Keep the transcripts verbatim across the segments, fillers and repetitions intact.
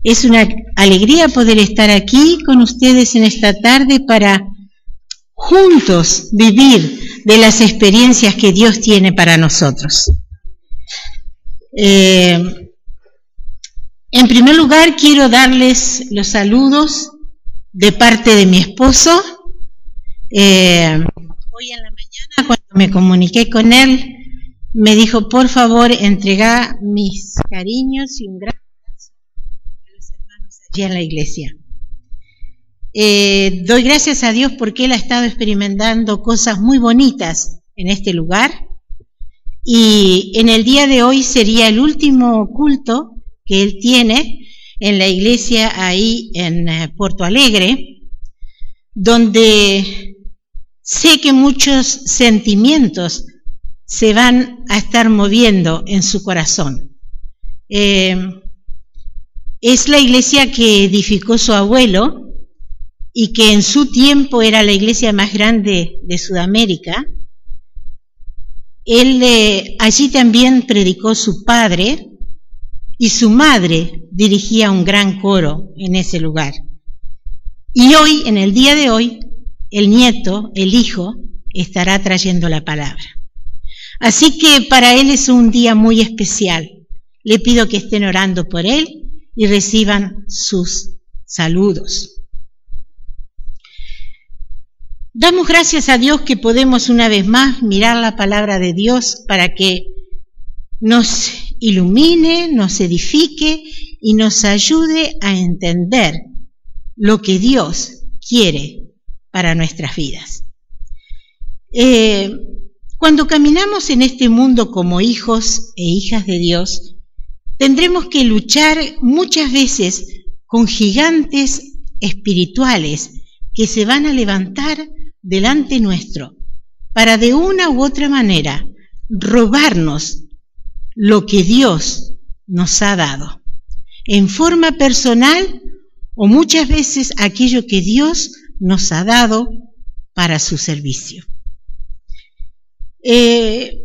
Es una alegría poder estar aquí con ustedes en esta tarde para juntos vivir de las experiencias que Dios tiene para nosotros. Eh, en primer lugar, quiero darles los saludos de parte de mi esposo. Eh, hoy en la mañana, cuando me comuniqué con él, me dijo, por favor, entrega mis cariños y un gran abrazo a los hermanos allí en la iglesia. Eh, doy gracias a Dios porque él ha estado experimentando cosas muy bonitas en este lugar, y en el día de hoy sería el último culto que él tiene en la iglesia ahí en eh, Porto Alegre, donde sé que muchos sentimientos se van a estar moviendo en su corazón. Eh, es la iglesia que edificó su abuelo y que en su tiempo era la iglesia más grande de Sudamérica. Él eh, allí también predicó su padre, y su madre dirigía un gran coro en ese lugar. Y hoy, en el día de hoy, el nieto, el hijo, estará trayendo la palabra. Así que para él es un día muy especial. Le pido que estén orando por él y reciban sus saludos. Damos gracias a Dios que podemos una vez más mirar la palabra de Dios para que nos ilumine, nos edifique y nos ayude a entender lo que Dios quiere para nuestras vidas. Eh, cuando caminamos en este mundo como hijos e hijas de Dios, tendremos que luchar muchas veces con gigantes espirituales que se van a levantar delante nuestro para de una u otra manera robarnos lo que Dios nos ha dado, en forma personal o muchas veces aquello que Dios nos ha dado para su servicio. Eh,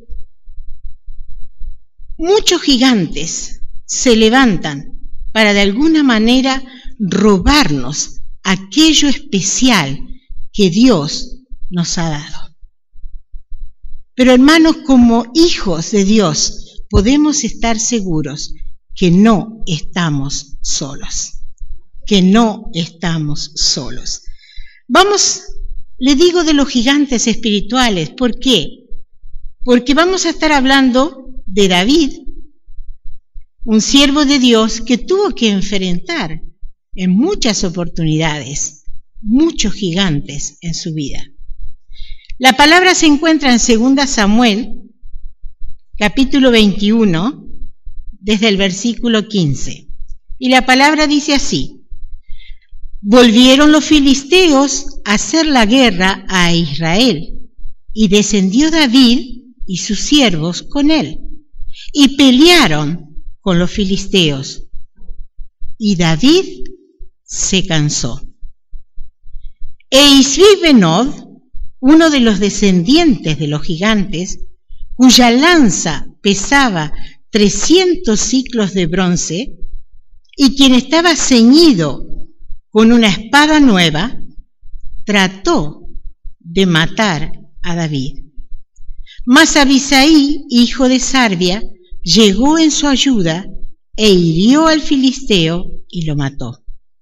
muchos gigantes se levantan para de alguna manera robarnos aquello especial que Dios nos ha dado. Pero hermanos, como hijos de Dios, podemos estar seguros que no estamos solos, que no estamos solos. Vamos, le digo de los gigantes espirituales, ¿por qué? Porque vamos a estar hablando de David, un siervo de Dios que tuvo que enfrentar en muchas oportunidades muchos gigantes en su vida. La palabra se encuentra en segunda Samuel, capítulo veintiuno, desde el versículo quince. Y la palabra dice así: volvieron los filisteos a hacer la guerra a Israel, y descendió David y sus siervos con él, y pelearon con los filisteos. Y David se cansó. E Isbi-Benob, uno de los descendientes de los gigantes, cuya lanza pesaba trescientos siclos de bronce, y quien estaba ceñido con una espada nueva, trató de matar a David. Mas Abisai, hijo de Sarbia, llegó en su ayuda e hirió al filisteo y lo mató.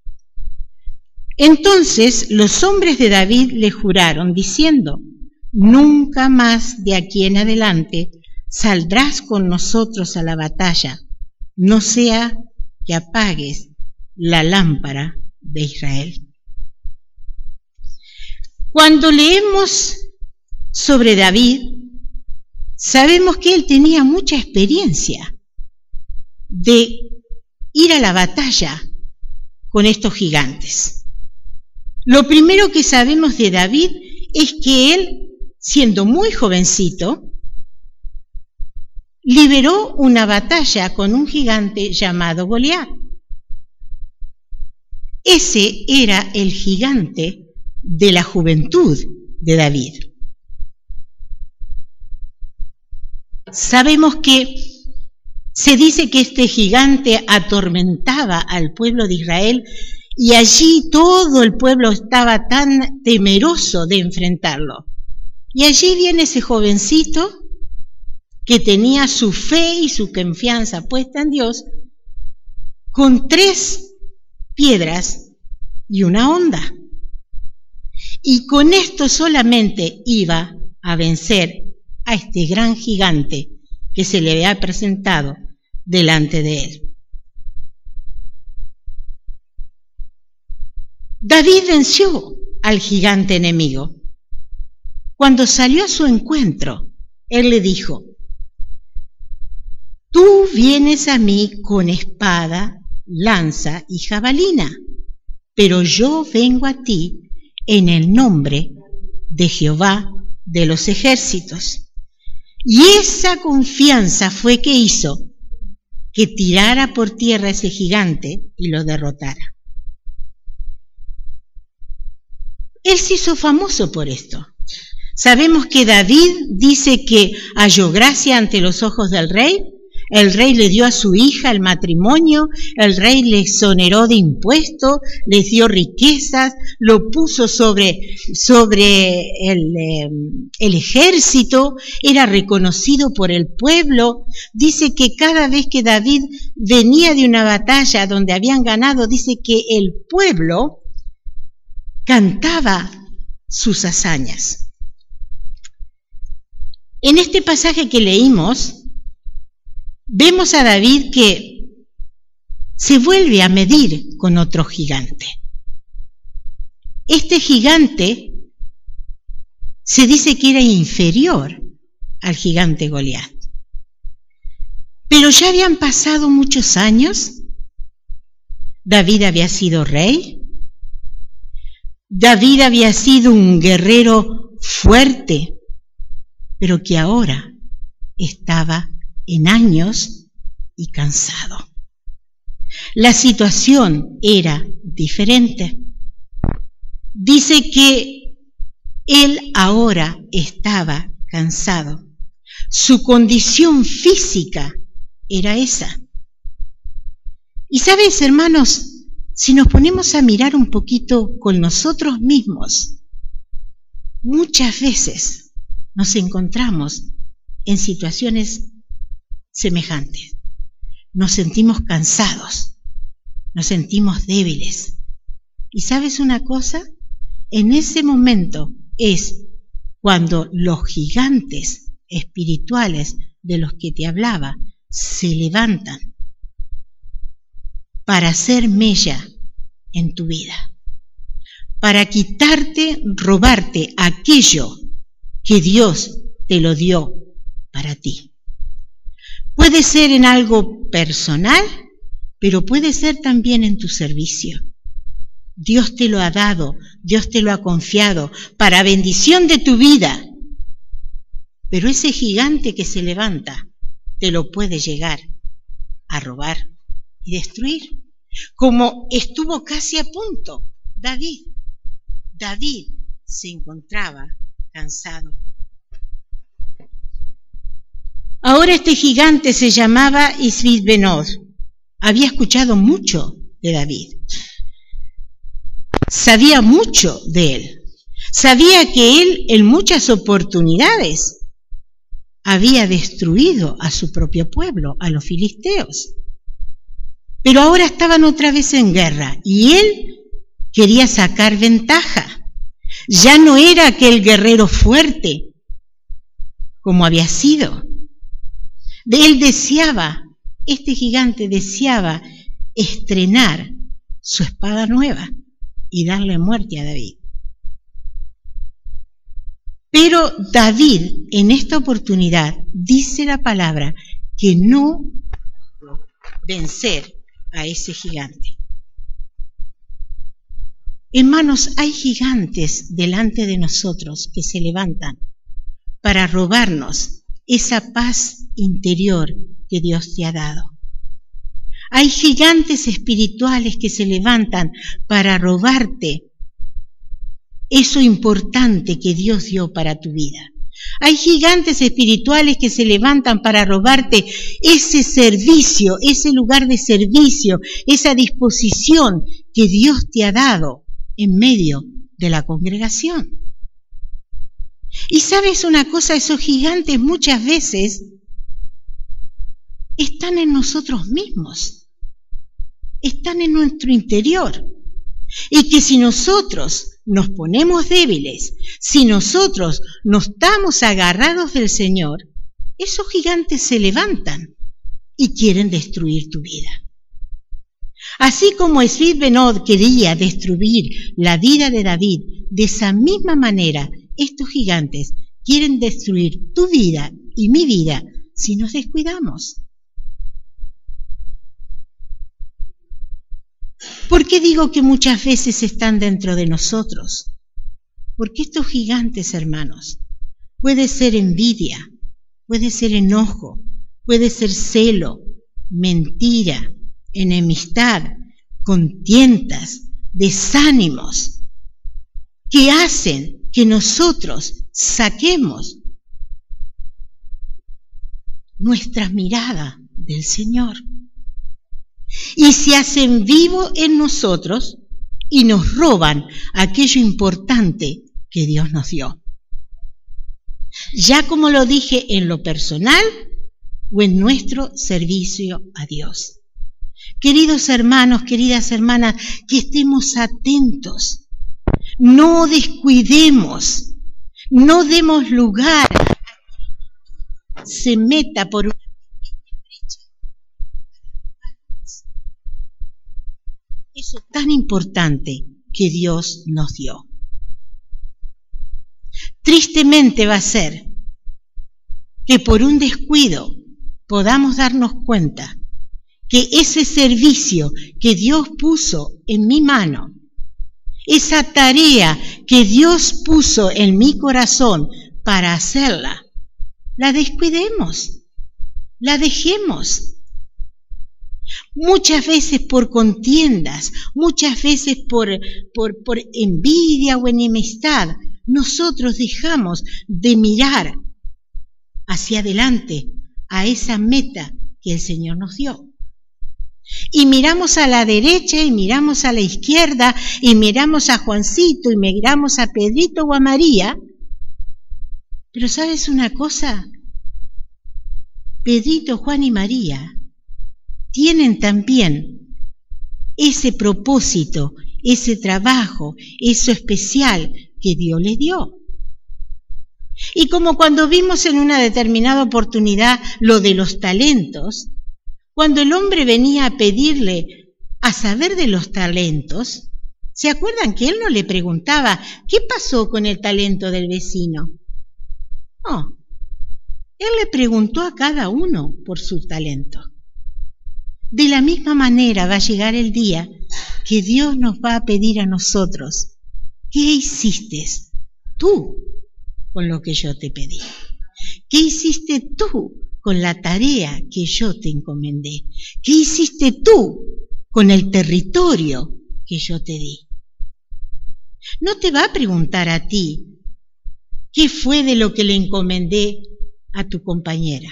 Entonces los hombres de David le juraron, diciendo: nunca más de aquí en adelante saldrás con nosotros a la batalla, no sea que apagues la lámpara de Israel. Cuando leemos sobre David, sabemos que él tenía mucha experiencia de ir a la batalla con estos gigantes. Lo primero que sabemos de David es que él, siendo muy jovencito, libró una batalla con un gigante llamado Goliat. Ese era el gigante de la juventud de David. Sabemos que Se dice que este gigante atormentaba al pueblo de Israel y allí todo el pueblo estaba tan temeroso de enfrentarlo. Y allí viene ese jovencito que tenía su fe y su confianza puesta en Dios, con tres piedras y una honda. Y con esto solamente iba a vencer a este gran gigante que se le había presentado delante de él. David venció al gigante enemigo. Cuando salió a su encuentro, él le dijo: tú vienes a mí con espada, lanza y jabalina, pero yo vengo a ti en el nombre de Jehová de los ejércitos. Y esa confianza fue que hizo que tirara por tierra ese gigante y lo derrotara. Él se hizo famoso por esto. Sabemos que David dice que halló gracia ante los ojos del rey. El rey le dio a su hija el matrimonio, el rey le exoneró de impuestos, les dio riquezas, lo puso sobre, sobre el, eh, el ejército, era reconocido por el pueblo. Dice que cada vez que David venía de una batalla donde habían ganado, dice que el pueblo cantaba sus hazañas. En este pasaje que leímos, vemos a David que se vuelve a medir con otro gigante. Este gigante se dice que era inferior al gigante Goliat. Pero ya habían pasado muchos años. David había sido rey. David había sido un guerrero fuerte, pero que ahora estaba en años y cansado. La situación era diferente. Dice que él ahora estaba cansado. Su condición física era esa. Y sabes, hermanos, si nos ponemos a mirar un poquito con nosotros mismos, muchas veces nos encontramos en situaciones semejantes. Nos sentimos cansados, nos sentimos débiles. ¿Y sabes una cosa? En ese momento es cuando los gigantes espirituales de los que te hablaba se levantan para hacer mella en tu vida, para quitarte, robarte aquello que Dios te lo dio para ti. Puede ser en algo personal, pero puede ser también en tu servicio. Dios te lo ha dado, Dios te lo ha confiado para bendición de tu vida. Pero ese gigante que se levanta te lo puede llegar a robar y destruir, como estuvo casi a punto David. David se encontraba cansado. Ahora este gigante se llamaba Isbid-Benob. Había escuchado mucho de David. Sabía mucho de él. Sabía que él en muchas oportunidades había destruido a su propio pueblo, a los filisteos. Pero ahora estaban otra vez en guerra y él quería sacar ventaja. Ya no era aquel guerrero fuerte como había sido. Él deseaba, este gigante deseaba estrenar su espada nueva y darle muerte a David. Pero David, en esta oportunidad, dice la palabra que no vencer a ese gigante. Hermanos, hay gigantes delante de nosotros que se levantan para robarnos esa paz interior que Dios te ha dado. Hay gigantes espirituales que se levantan para robarte eso importante que Dios dio para tu vida. Hay gigantes espirituales que se levantan para robarte ese servicio, ese lugar de servicio, esa disposición que Dios te ha dado en medio de la congregación. Y sabes una cosa, esos gigantes muchas veces están en nosotros mismos, están en nuestro interior. Y que si nosotros nos ponemos débiles, si nosotros no estamos agarrados del Señor, esos gigantes se levantan y quieren destruir tu vida. Así como Esbid-Benod quería destruir la vida de David, de esa misma manera estos gigantes quieren destruir tu vida y mi vida si nos descuidamos. ¿Por qué digo que muchas veces están dentro de nosotros? Porque estos gigantes, hermanos, puede ser envidia, puede ser enojo, puede ser celo, mentira, enemistad, contiendas, desánimos, que hacen que nosotros saquemos nuestra mirada del Señor. Y se hacen vivo en nosotros y nos roban aquello importante que Dios nos dio. Ya como lo dije en lo personal o en nuestro servicio a Dios. Queridos hermanos, queridas hermanas, que estemos atentos, no descuidemos, no demos lugar a que se meta por una eso tan importante que Dios nos dio. Tristemente va a ser que por un descuido podamos darnos cuenta que ese servicio que Dios puso en mi mano, esa tarea que Dios puso en mi corazón para hacerla, la descuidemos, la dejemos. Muchas veces por contiendas, muchas veces por, por, por envidia o enemistad, nosotros dejamos de mirar hacia adelante a esa meta que el Señor nos dio. Y miramos a la derecha y miramos a la izquierda y miramos a Juancito y miramos a Pedrito o a María. Pero ¿sabes una cosa? Pedrito, Juan y María tienen también ese propósito, ese trabajo, eso especial que Dios les dio. Y como cuando vimos en una determinada oportunidad lo de los talentos, cuando el hombre venía a pedirle a saber de los talentos, ¿se acuerdan que él no le preguntaba qué pasó con el talento del vecino? No, él le preguntó a cada uno por su talento. De la misma manera va a llegar el día que Dios nos va a pedir a nosotros, ¿qué hiciste tú con lo que yo te pedí? ¿Qué hiciste tú con la tarea que yo te encomendé? ¿Qué hiciste tú con el territorio que yo te di? No te va a preguntar a ti qué fue de lo que le encomendé a tu compañera.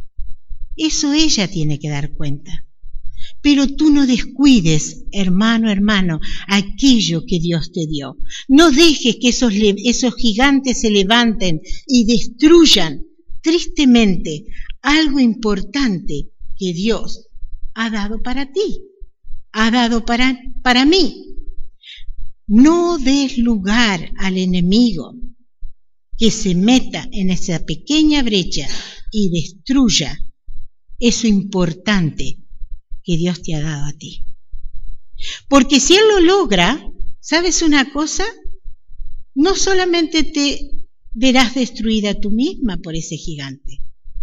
Eso ella tiene que dar cuenta. Pero tú no descuides, hermano, hermano, aquello que Dios te dio. No dejes que esos, esos gigantes se levanten y destruyan tristemente algo importante que Dios ha dado para ti, ha dado para, para mí. No des lugar al enemigo que se meta en esa pequeña brecha y destruya eso importante que Dios te ha dado a ti. Porque si Él lo logra, ¿sabes una cosa? No solamente te verás destruida tú misma por ese gigante.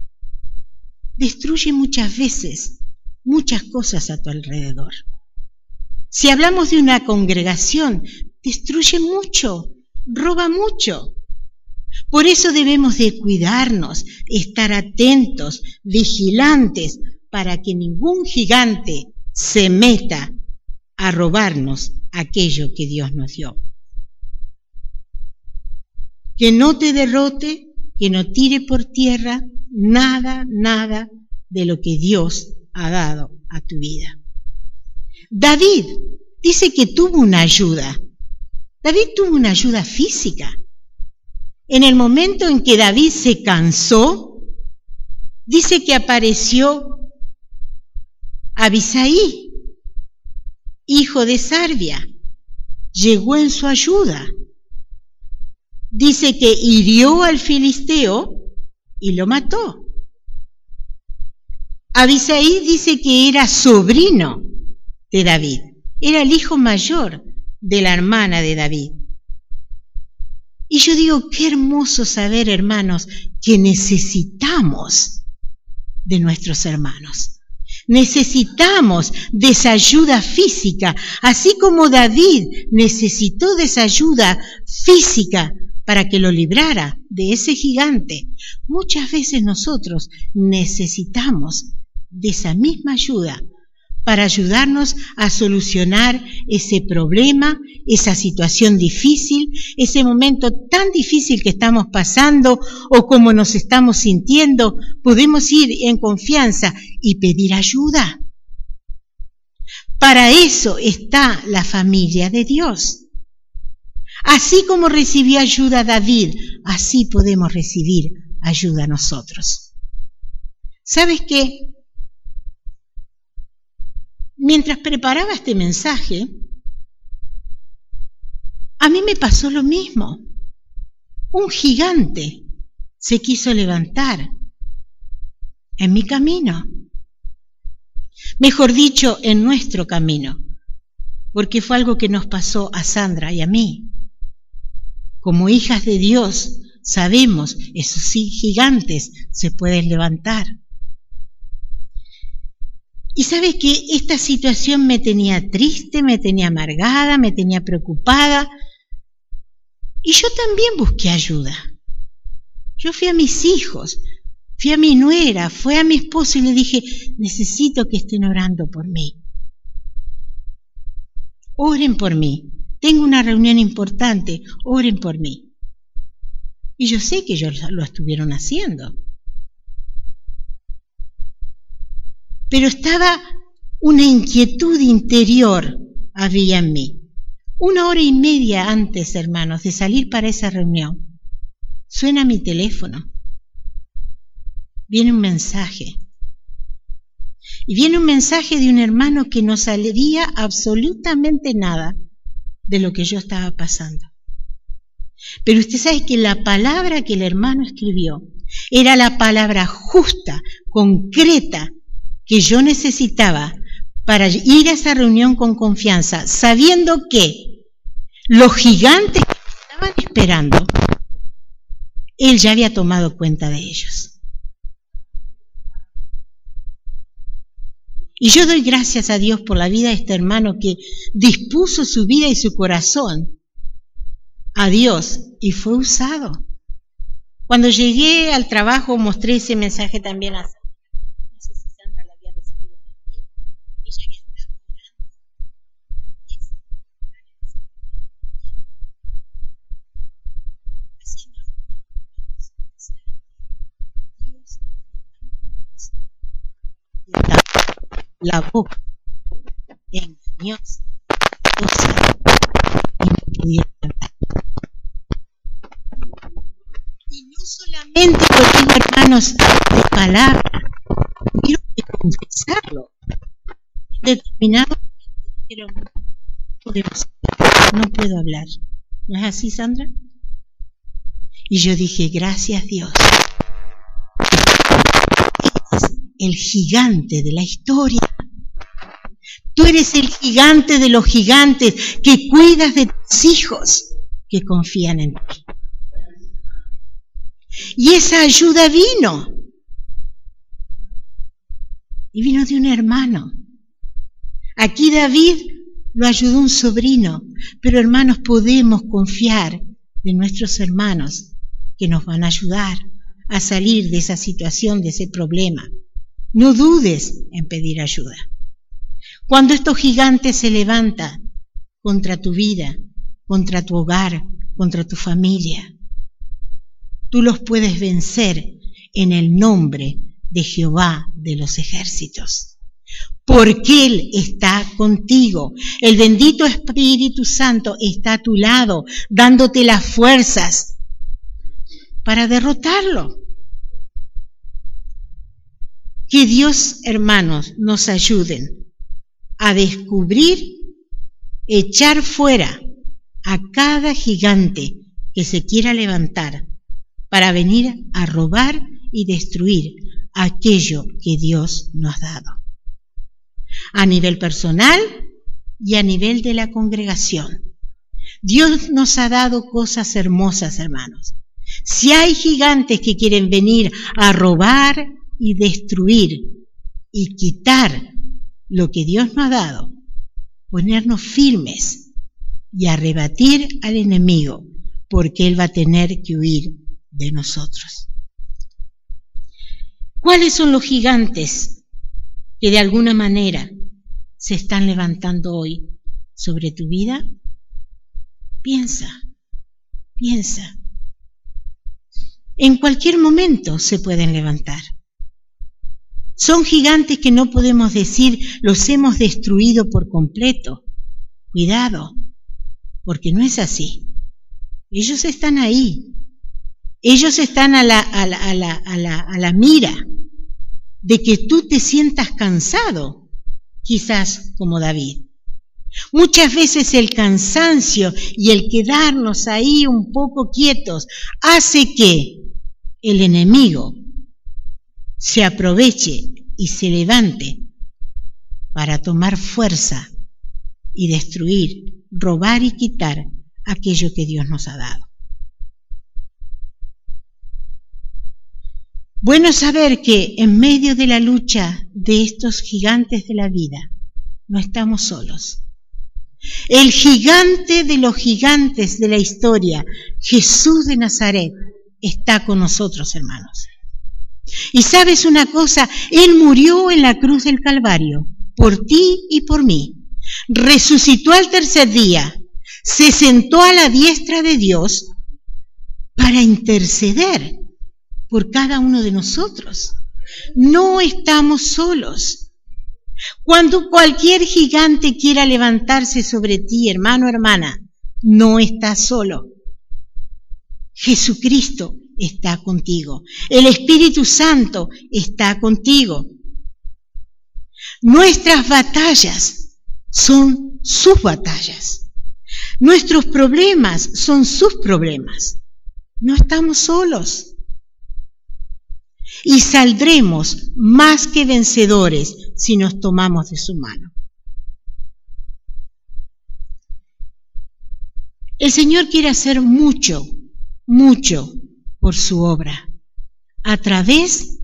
Destruye muchas veces muchas cosas a tu alrededor. Si hablamos de una congregación, destruye mucho, roba mucho. Por eso debemos de cuidarnos, estar atentos, vigilantes, para que ningún gigante se meta a robarnos aquello que Dios nos dio. Que no te derrote que no tire por tierra nada, nada de lo que Dios ha dado a tu vida. David dice que tuvo una ayuda. David tuvo una ayuda física. En el momento en que David se cansó, dice que apareció Abisai, hijo de Sarbia, llegó en su ayuda. Dice que hirió al filisteo y lo mató. Abisai dice que era sobrino de David, era el hijo mayor de la hermana de David. Y yo digo, qué hermoso saber, hermanos, que necesitamos de nuestros hermanos. Necesitamos de esa ayuda física, así como David necesitó de esa ayuda física para que lo librara de ese gigante. Muchas veces nosotros necesitamos de esa misma ayuda para ayudarnos a solucionar ese problema, esa situación difícil, ese momento tan difícil que estamos pasando o como nos estamos sintiendo. Podemos ir en confianza y pedir ayuda. Para eso está la familia de Dios. Así como recibió ayuda David, así podemos recibir ayuda nosotros. ¿Sabes qué? Mientras preparaba este mensaje, a mí me pasó lo mismo. Un gigante se quiso levantar en mi camino. Mejor dicho, en nuestro camino, porque fue algo que nos pasó a Sandra y a mí. Como hijas de Dios, sabemos, esos gigantes se pueden levantar. Y sabes que esta situación me tenía triste, me tenía amargada, me tenía preocupada. Y yo también busqué ayuda. Yo fui a mis hijos, fui a mi nuera, fui a mi esposo y le dije, necesito que estén orando por mí. Oren por mí. Tengo una reunión importante, oren por mí. Y yo sé que ellos lo estuvieron haciendo. Pero estaba una inquietud interior, había en mí. Una hora y media antes, hermanos, de salir para esa reunión, suena mi teléfono. Viene un mensaje. Y viene un mensaje de un hermano que no sabía absolutamente nada de lo que yo estaba pasando. Pero usted sabe que la palabra que el hermano escribió era la palabra justa, concreta, que yo necesitaba para ir a esa reunión con confianza, sabiendo que los gigantes que me estaban esperando, él ya había tomado cuenta de ellos. Y yo doy gracias a Dios por la vida de este hermano que dispuso su vida y su corazón a Dios y fue usado. Cuando llegué al trabajo mostré ese mensaje también a la boca engañosa, cosa y no pudiera hablar. Y no solamente lo digo, hermanos, de palabra, quiero que confesarlo. En determinado momento dijeron, no podemos hablar, no puedo hablar. ¿No es así, Sandra? Y yo dije, gracias Dios. El gigante de la historia. Tú eres el gigante de los gigantes que cuidas de tus hijos que confían en ti. Y esa ayuda vino. Y vino de un hermano. Aquí David lo ayudó un sobrino, pero hermanos, podemos confiar de nuestros hermanos que nos van a ayudar a salir de esa situación, de ese problema. No dudes en pedir ayuda. Cuando estos gigantes se levantan contra tu vida, contra tu hogar, contra tu familia, tú los puedes vencer en el nombre de Jehová de los ejércitos. Porque Él está contigo. El bendito Espíritu Santo está a tu lado, dándote las fuerzas para derrotarlo. Que Dios, hermanos, nos ayuden a descubrir, echar fuera a cada gigante que se quiera levantar para venir a robar y destruir aquello que Dios nos ha dado. A nivel personal y a nivel de la congregación. Dios nos ha dado cosas hermosas, hermanos. Si hay gigantes que quieren venir a robar y destruir y quitar lo que Dios nos ha dado, ponernos firmes y a rebatir al enemigo, porque él va a tener que huir de nosotros. ¿Cuáles son los gigantes que de alguna manera se están levantando hoy sobre tu vida? Piensa, piensa. En cualquier momento se pueden levantar. Son gigantes que no podemos decir los hemos destruido por completo. Cuidado, porque no es así. Ellos están ahí. Ellos están a la, a la, a la, a la, a la mira de que tú te sientas cansado, quizás como David. Muchas veces el cansancio y el quedarnos ahí un poco quietos hace que el enemigo se aproveche y se levante para tomar fuerza y destruir, robar y quitar aquello que Dios nos ha dado. Bueno saber que en medio de la lucha de estos gigantes de la vida, no estamos solos. El gigante de los gigantes de la historia, Jesús de Nazaret, está con nosotros, hermanos. Y sabes una cosa, Él murió en la cruz del Calvario, por ti y por mí. Resucitó al tercer día, se sentó a la diestra de Dios para interceder por cada uno de nosotros. No estamos solos. Cuando cualquier gigante quiera levantarse sobre ti, hermano, hermana, no estás solo. Jesucristo está contigo. El Espíritu Santo está contigo. Nuestras batallas son sus batallas. Nuestros problemas son sus problemas. No estamos solos. Y saldremos más que vencedores si nos tomamos de su mano. El Señor quiere hacer mucho, mucho por su obra, a través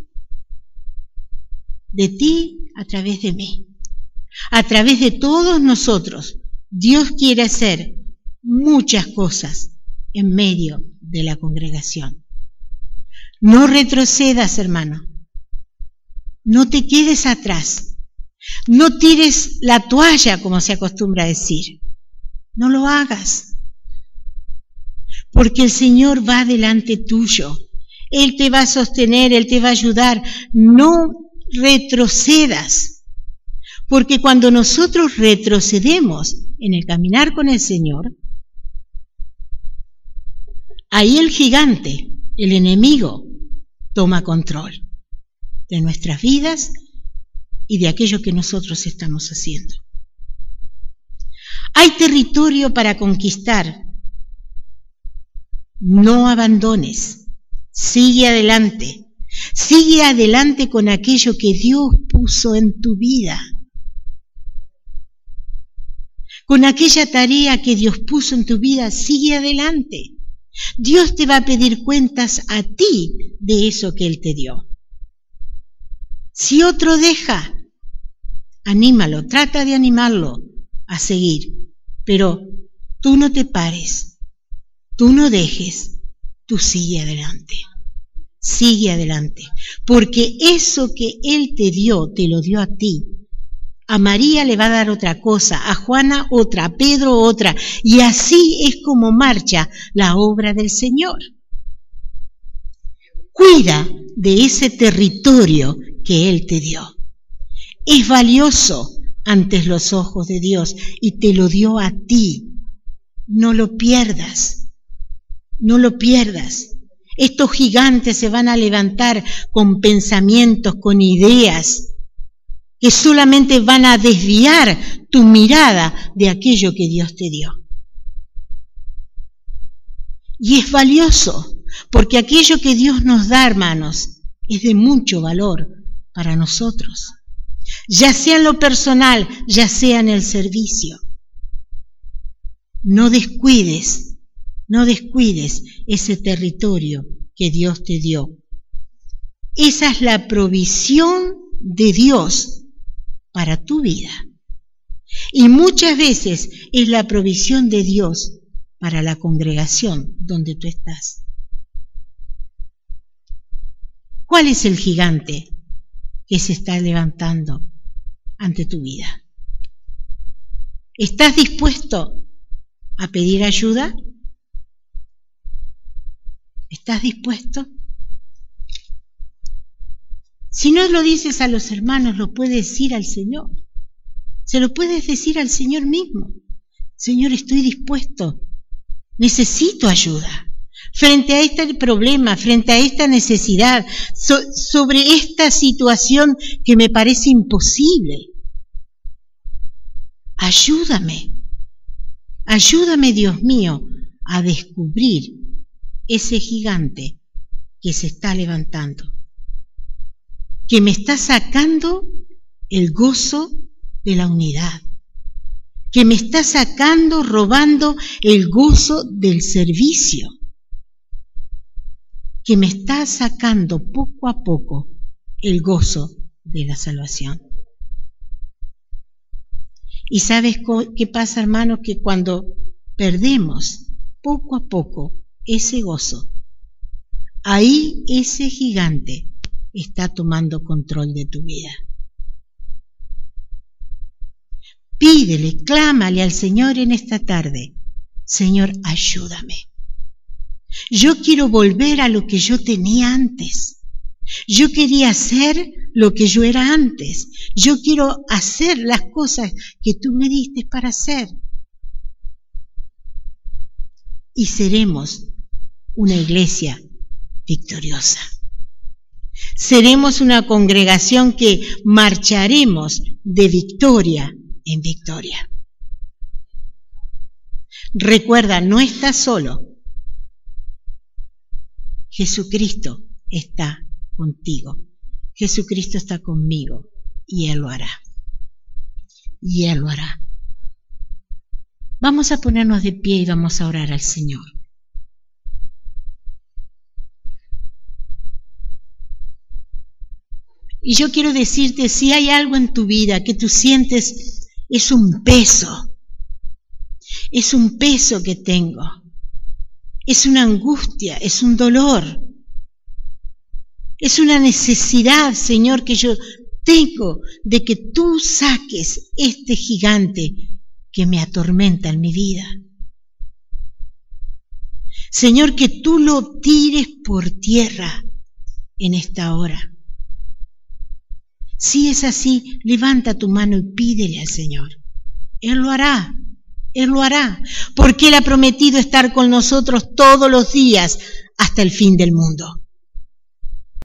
de ti, a través de mí, a través de todos nosotros. Dios quiere hacer muchas cosas en medio de la congregación. No retrocedas, hermano. No te quedes atrás. No tires la toalla, como se acostumbra a decir. No lo hagas. Porque el Señor va delante tuyo. Él te va a sostener, Él te va a ayudar. No retrocedas. Porque cuando nosotros retrocedemos en el caminar con el Señor, ahí el gigante, el enemigo, toma control de nuestras vidas y de aquello que nosotros estamos haciendo. Hay territorio para conquistar. No abandones. Sigue adelante. Sigue adelante con aquello que Dios puso en tu vida. Con aquella tarea que Dios puso en tu vida, sigue adelante. Dios te va a pedir cuentas a ti de eso que Él te dio. Si otro deja, anímalo, trata de animarlo a seguir, pero tú no te pares, tú no dejes, tú sigue adelante, sigue adelante, porque eso que Él te dio, te lo dio a ti. A María le va a dar otra cosa, a Juana otra, a Pedro otra, y así es como marcha la obra del Señor. Cuida de ese territorio que Él te dio. Es valioso ante los ojos de Dios y te lo dio a ti. No lo pierdas, no lo pierdas. Estos gigantes se van a levantar con pensamientos, con ideas, que solamente van a desviar tu mirada de aquello que Dios te dio. Y es valioso, porque aquello que Dios nos da, hermanos, es de mucho valor para nosotros, ya sea en lo personal, ya sea en el servicio. No descuides, no descuides ese territorio que Dios te dio. Esa es la provisión de Dios para tu vida. Y muchas veces es la provisión de Dios para la congregación donde tú estás. ¿Cuál es el gigante que se está levantando ante tu vida? ¿Estás dispuesto a pedir ayuda? ¿Estás dispuesto? Si no lo dices a los hermanos, lo puedes decir al Señor. Se lo puedes decir al Señor mismo. Señor, estoy dispuesto. Necesito ayuda. Frente a este problema, frente a esta necesidad, so, sobre esta situación que me parece imposible. Ayúdame. Ayúdame, Dios mío, a descubrir ese gigante que se está levantando, que me está sacando el gozo de la unidad, que me está sacando, robando el gozo del servicio, que me está sacando poco a poco el gozo de la salvación. ¿Y sabes qué pasa, hermano? Que cuando perdemos poco a poco ese gozo, ahí ese gigante está tomando control de tu vida. Pídele, clámale al Señor en esta tarde. Señor, ayúdame. Yo quiero volver a lo que yo tenía antes. Yo quería hacer lo que yo era antes. Yo quiero hacer las cosas que tú me diste para hacer. Y seremos una iglesia victoriosa. Seremos una congregación que marcharemos de victoria en victoria. Recuerda, no estás solo. Jesucristo está contigo. Jesucristo está conmigo y Él lo hará. Y Él lo hará. Vamos a ponernos de pie y vamos a orar al Señor. Y yo quiero decirte, si hay algo en tu vida que tú sientes es un peso, es un peso que tengo, es una angustia, es un dolor, es una necesidad, Señor, que yo tengo de que tú saques este gigante que me atormenta en mi vida. Señor, que tú lo tires por tierra en esta hora. Si es así, levanta tu mano y pídele al Señor. Él lo hará, Él lo hará, porque Él ha prometido estar con nosotros todos los días hasta el fin del mundo.